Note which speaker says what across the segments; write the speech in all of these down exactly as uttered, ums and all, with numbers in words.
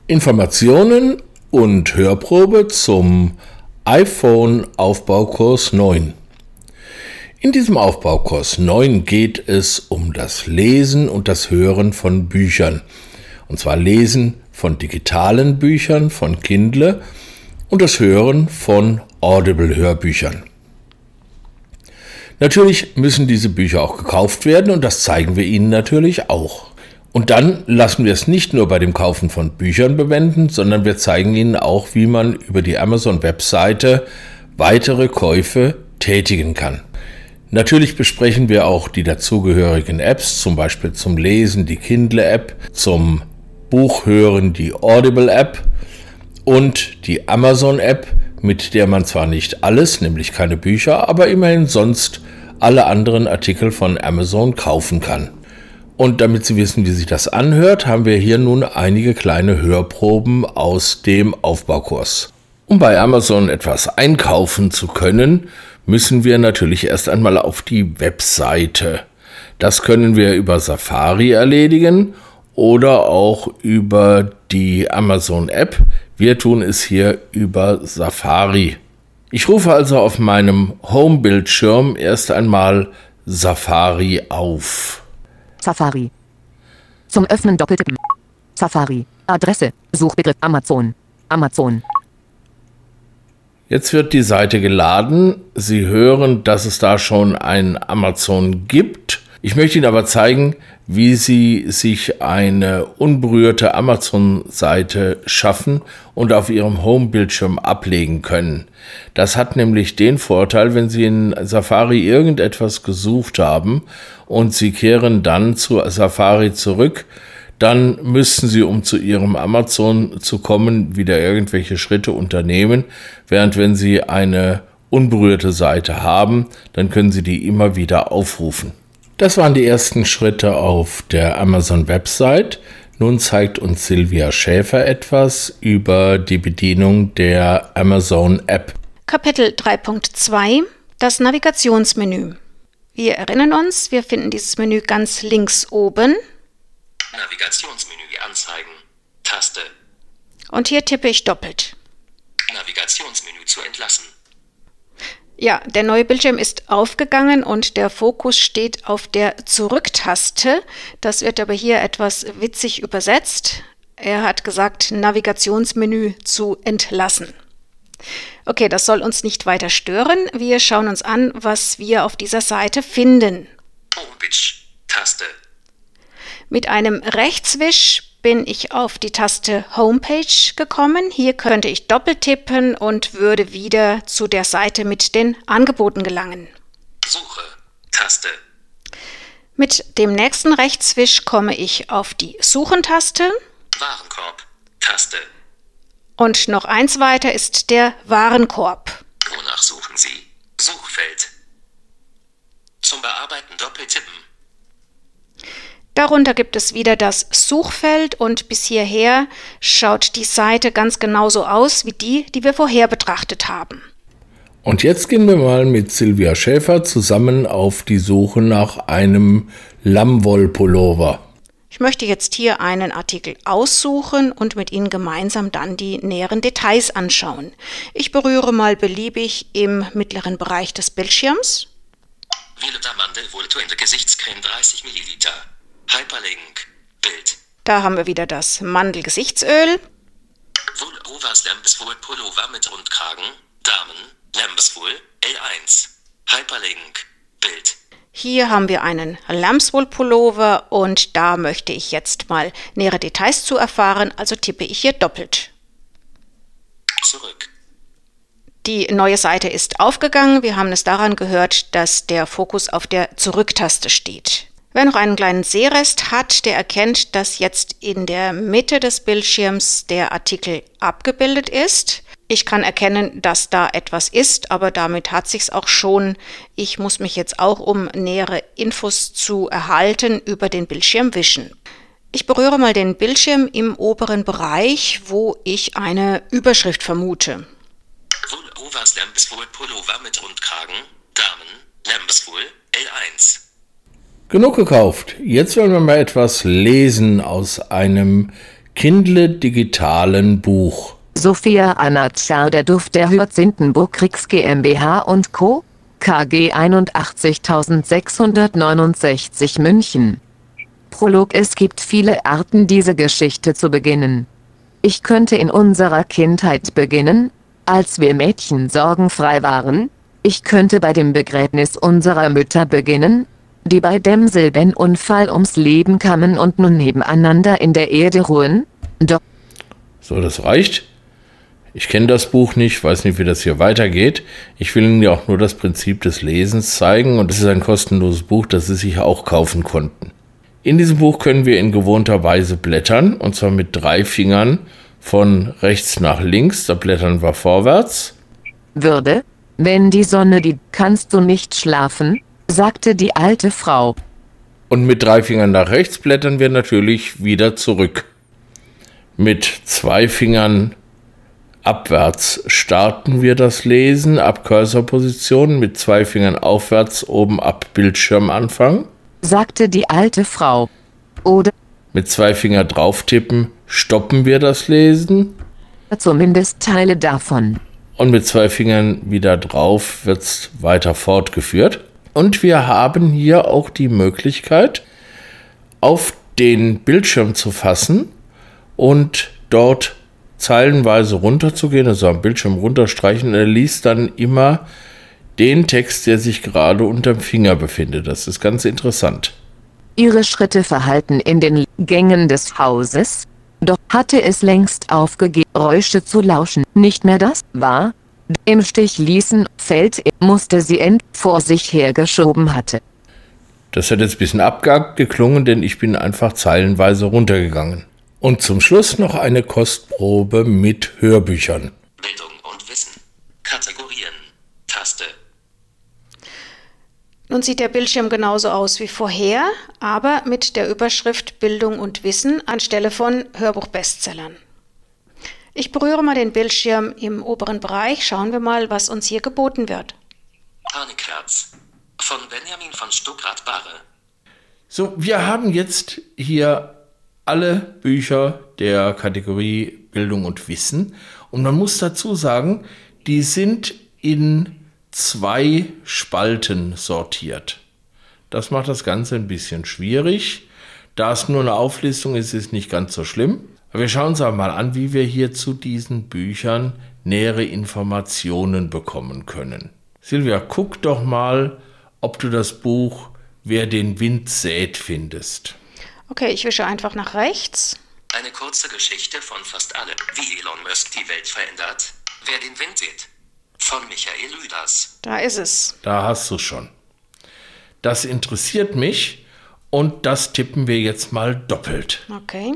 Speaker 1: Informationen und Hörprobe zum iPhone-Aufbaukurs neun. In diesem Aufbaukurs neun geht es um das Lesen und das Hören von Büchern. Und zwar Lesen von digitalen Büchern, von Kindle und das Hören von Audible-Hörbüchern. Natürlich müssen diese Bücher auch gekauft werden und das zeigen wir Ihnen natürlich auch. Und dann lassen wir es nicht nur bei dem Kaufen von Büchern bewenden, sondern wir zeigen Ihnen auch, wie man über die Amazon-Webseite weitere Käufe tätigen kann. Natürlich besprechen wir auch die dazugehörigen Apps, zum Beispiel zum Lesen die Kindle-App, zum Buchhören die Audible-App und die Amazon-App, mit der man zwar nicht alles, nämlich keine Bücher, aber immerhin sonst alle anderen Artikel von Amazon kaufen kann. Und damit Sie wissen, wie sich das anhört, haben wir hier nun einige kleine Hörproben aus dem Aufbaukurs. Um bei Amazon etwas einkaufen zu können, müssen wir natürlich erst einmal auf die Webseite. Das können wir über Safari erledigen oder auch über die Amazon-App. Wir tun es hier über Safari. Ich rufe also auf meinem Home-Bildschirm erst einmal Safari auf.
Speaker 2: Safari. Zum Öffnen doppeltippen. Safari. Adresse. Suchbegriff Amazon. Amazon.
Speaker 1: Jetzt wird die Seite geladen. Sie hören, dass es da schon ein Amazon gibt. Ich möchte Ihnen aber zeigen, wie Sie sich eine unberührte Amazon-Seite schaffen und auf Ihrem Home-Bildschirm ablegen können. Das hat nämlich den Vorteil, wenn Sie in Safari irgendetwas gesucht haben und Sie kehren dann zu Safari zurück, dann müssten Sie, um zu Ihrem Amazon zu kommen, wieder irgendwelche Schritte unternehmen, während wenn Sie eine unberührte Seite haben, dann können Sie die immer wieder aufrufen. Das waren die ersten Schritte auf der Amazon-Website. Nun zeigt uns Silvia Schäfer etwas über die Bedienung der Amazon-App.
Speaker 3: Kapitel drei Punkt zwei, das Navigationsmenü. Wir erinnern uns, wir finden dieses Menü ganz links oben.
Speaker 4: Navigationsmenü anzeigen. Taste.
Speaker 3: Und hier tippe ich doppelt.
Speaker 4: Navigationsmenü zu entlassen.
Speaker 3: Ja, der neue Bildschirm ist aufgegangen und der Fokus steht auf der Zurück-Taste. Das wird aber hier etwas witzig übersetzt. Er hat gesagt, Navigationsmenü zu entlassen. Okay, das soll uns nicht weiter stören. Wir schauen uns an, was wir auf dieser Seite finden.
Speaker 4: Homepage. Taste.
Speaker 3: Mit einem Rechtswisch bin ich auf die Taste Homepage gekommen. Hier könnte ich doppelt tippen und würde wieder zu der Seite mit den Angeboten gelangen.
Speaker 4: Suche. Taste.
Speaker 3: Mit dem nächsten Rechtswisch komme ich auf die Suchen-Taste.
Speaker 4: Warenkorb. Taste.
Speaker 3: Und noch eins weiter ist der Warenkorb.
Speaker 4: Wonach suchen Sie? Suchfeld. Zum Bearbeiten doppeltippen.
Speaker 3: Darunter gibt es wieder das Suchfeld und bis hierher schaut die Seite ganz genauso aus wie die, die wir vorher betrachtet haben.
Speaker 1: Und jetzt gehen wir mal mit Silvia Schäfer zusammen auf die Suche nach einem Lammwollpullover.
Speaker 3: Ich möchte jetzt hier einen Artikel aussuchen und mit Ihnen gemeinsam dann die näheren Details anschauen. Ich berühre mal beliebig im mittleren Bereich des Bildschirms.
Speaker 4: Wähle da Mandelwohltuende Gesichtscreme dreißig Milliliter. Hyperlink. Bild.
Speaker 3: Da haben wir wieder das Mandelgesichtsöl.
Speaker 4: Woolrovers Lambswool Pullover mit Rundkragen. Damen. Lambswool L eins. Hyperlink. Bild.
Speaker 3: Hier haben wir einen Lambswool Pullover und da möchte ich jetzt mal nähere Details zu erfahren, also tippe ich hier doppelt.
Speaker 4: Zurück.
Speaker 3: Die neue Seite ist aufgegangen. Wir haben es daran gehört, dass der Fokus auf der Zurück-Taste steht. Wer noch einen kleinen Sehrest hat, der erkennt, dass jetzt in der Mitte des Bildschirms der Artikel abgebildet ist. Ich kann erkennen, dass da etwas ist, aber damit hat sich's auch schon. Ich muss mich jetzt auch, um nähere Infos zu erhalten, über den Bildschirm wischen. Ich berühre mal den Bildschirm im oberen Bereich, wo ich eine Überschrift vermute.
Speaker 4: Woolrovers Lambswool Pullover mit Rundkragen. Damen. Lambswool L eins.
Speaker 1: Genug gekauft. Jetzt wollen wir mal etwas lesen aus einem Kindle digitalen Buch.
Speaker 2: Sophia Anatschar, der Duft der Hyazinthenburg Kriegs GmbH und Co. K G einundsechzigtausendsechshundertneunundsechzig München. Prolog: Es gibt viele Arten, diese Geschichte zu beginnen. Ich könnte in unserer Kindheit beginnen, als wir Mädchen sorgenfrei waren. Ich könnte bei dem Begräbnis unserer Mütter beginnen, die bei demselben Unfall ums Leben kamen und nun nebeneinander in der Erde ruhen. Doch
Speaker 1: So, das reicht. Ich kenne das Buch nicht, weiß nicht, wie das hier weitergeht. Ich will Ihnen ja auch nur das Prinzip des Lesens zeigen und es ist ein kostenloses Buch, das Sie sich auch kaufen konnten. In diesem Buch können wir in gewohnter Weise blättern, und zwar mit drei Fingern von rechts nach links, da blättern wir vorwärts.
Speaker 2: Würde, wenn die Sonne die, kannst du nicht schlafen, sagte die alte Frau.
Speaker 1: Und mit drei Fingern nach rechts blättern wir natürlich wieder zurück. Mit zwei Fingern abwärts starten wir das Lesen, ab Cursorposition, mit zwei Fingern aufwärts, oben ab Bildschirmanfang,
Speaker 2: sagte die alte Frau. Oder
Speaker 1: mit zwei Fingern drauf tippen, stoppen wir das Lesen.
Speaker 2: Zumindest Teile davon.
Speaker 1: Und mit zwei Fingern wieder drauf wird es weiter fortgeführt. Und wir haben hier auch die Möglichkeit, auf den Bildschirm zu fassen und dort zeilenweise runterzugehen, also am Bildschirm runterstreichen. Er liest dann immer den Text, der sich gerade unterm Finger befindet. Das ist ganz interessant.
Speaker 2: Ihre Schritte verhallten in den Gängen des Hauses, doch hatte es längst aufgegeben, Geräusche zu lauschen. Nicht mehr das war, im Stich ließen, Feld musste sie end vor sich hergeschoben hatte.
Speaker 1: Das hat jetzt ein bisschen abgehakt geklungen, denn ich bin einfach zeilenweise runtergegangen. Und zum Schluss noch eine Kostprobe mit Hörbüchern.
Speaker 4: Bildung und Wissen. Kategorien. Taste.
Speaker 3: Nun sieht der Bildschirm genauso aus wie vorher, aber mit der Überschrift Bildung und Wissen anstelle von Hörbuch-Bestsellern. Ich berühre mal den Bildschirm im oberen Bereich. Schauen wir mal, was uns hier geboten wird.
Speaker 4: Panikherz. Von Benjamin von Stuckrad-Barre.
Speaker 1: So, wir haben jetzt hier alle Bücher der Kategorie Bildung und Wissen. Und man muss dazu sagen, die sind in zwei Spalten sortiert. Das macht das Ganze ein bisschen schwierig. Da es nur eine Auflistung ist, ist es nicht ganz so schlimm. Aber wir schauen uns einmal an, wie wir hier zu diesen Büchern nähere Informationen bekommen können. Silvia, guck doch mal, ob du das Buch Wer den Wind sät findest.
Speaker 3: Okay, ich wische einfach nach rechts.
Speaker 4: Eine kurze Geschichte von fast alle, wie Elon Musk die Welt verändert. Wer den Wind sät. Von Michael Lüders.
Speaker 3: Da ist es.
Speaker 1: Da hast du schon. Das interessiert mich und das tippen wir jetzt mal doppelt.
Speaker 3: Okay.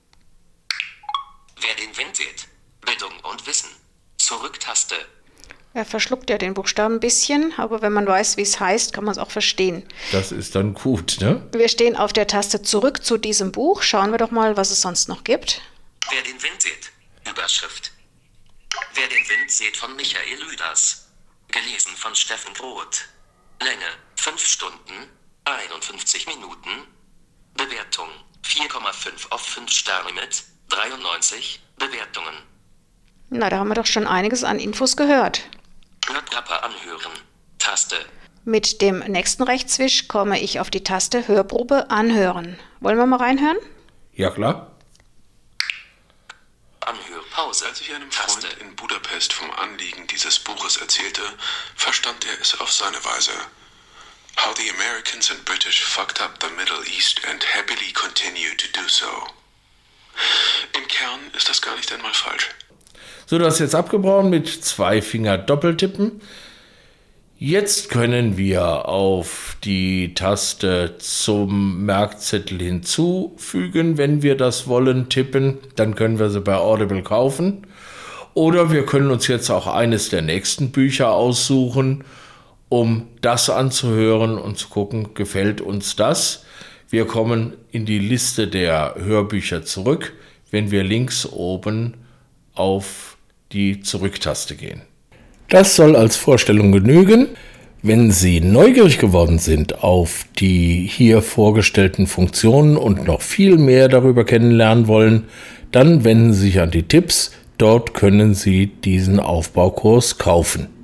Speaker 4: Wer den Wind sät. Bildung und Wissen. Zurücktaste.
Speaker 3: Er verschluckt ja den Buchstaben ein bisschen, aber wenn man weiß, wie es heißt, kann man es auch verstehen.
Speaker 1: Das ist dann gut, ne?
Speaker 3: Wir stehen auf der Taste Zurück zu diesem Buch. Schauen wir doch mal, was es sonst noch gibt.
Speaker 4: Wer den Wind sät. Überschrift. Wer den Wind sät von Michael Lüders. Gelesen von Steffen Groth. Länge fünf Stunden, einundfünfzig Minuten. Bewertung vier Komma fünf auf fünf Sterne mit dreiundneunzig Bewertungen.
Speaker 3: Na, da haben wir doch schon einiges an Infos gehört.
Speaker 4: Hörprobe anhören. Taste.
Speaker 3: Mit dem nächsten Rechtswisch komme ich auf die Taste Hörprobe anhören. Wollen wir mal reinhören?
Speaker 1: Ja, klar.
Speaker 4: Anhörpause.
Speaker 5: Als ich einem Freund in Budapest vom Anliegen dieses Buches erzählte, verstand er es auf seine Weise. How the Americans and British fucked up the Middle East and happily continue to do so. Im Kern ist das gar nicht einmal falsch.
Speaker 1: So, du hast jetzt abgebrochen mit zwei Finger Doppeltippen. Jetzt können wir auf die Taste zum Merkzettel hinzufügen, wenn wir das wollen, tippen. Dann können wir sie bei Audible kaufen. Oder wir können uns jetzt auch eines der nächsten Bücher aussuchen, um das anzuhören und zu gucken, gefällt uns das. Wir kommen in die Liste der Hörbücher zurück, wenn wir links oben auf die Zurücktaste gehen. Das soll als Vorstellung genügen. Wenn Sie neugierig geworden sind auf die hier vorgestellten Funktionen und noch viel mehr darüber kennenlernen wollen, dann wenden Sie sich an die Tipps. Dort können Sie diesen Aufbaukurs kaufen.